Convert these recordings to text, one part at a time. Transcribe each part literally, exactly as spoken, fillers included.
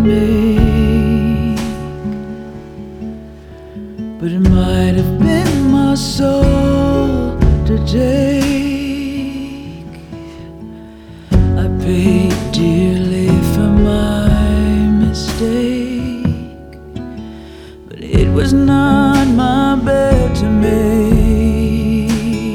make, but it might have been my soul to take. I paid dearly for my mistake, but it was not my bed to make,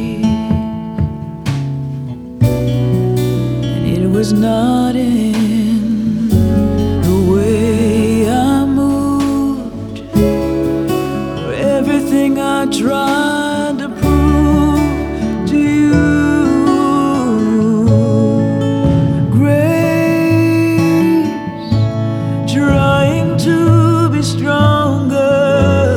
and it was not in the way I moved or everything I tried to prove to you. Grace, trying to be stronger.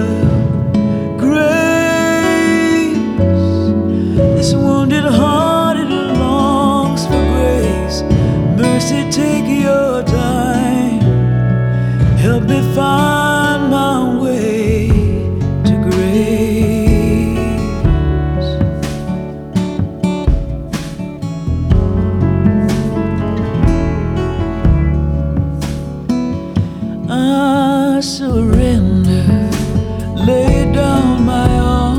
Grace, this wounded heart, it longs for grace. Mercy, take your time. Help me find my way to grace. I surrender, lay down my all.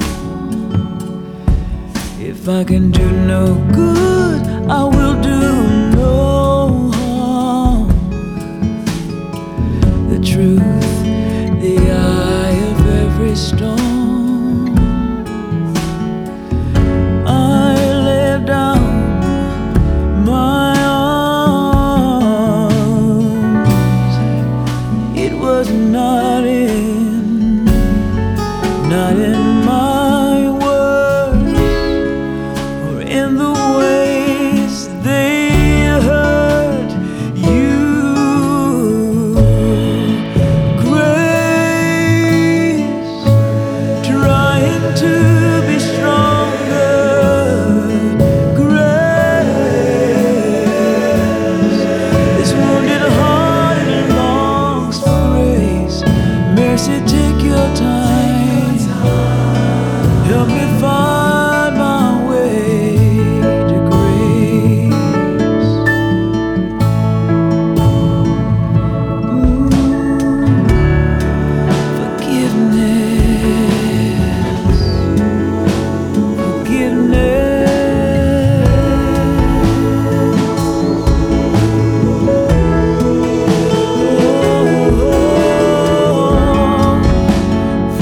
If I can do no good, I will do no harm. The truth, the eye of every storm. I lay down my arms. It was not in, not in my words or in the ways they hurt you. Grace, trying to be stronger. Grace, this wounded heart, it longs for grace. Mercy, take your time. Help me find my way to grace. Ooh, forgiveness, forgiveness. Oh,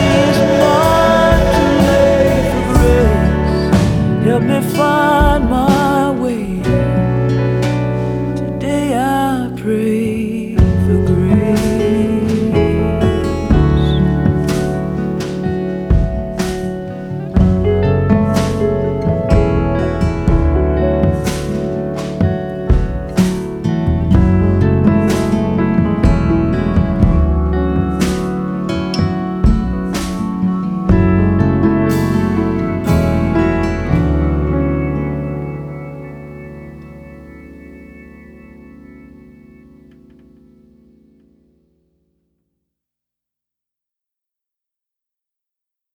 help me find my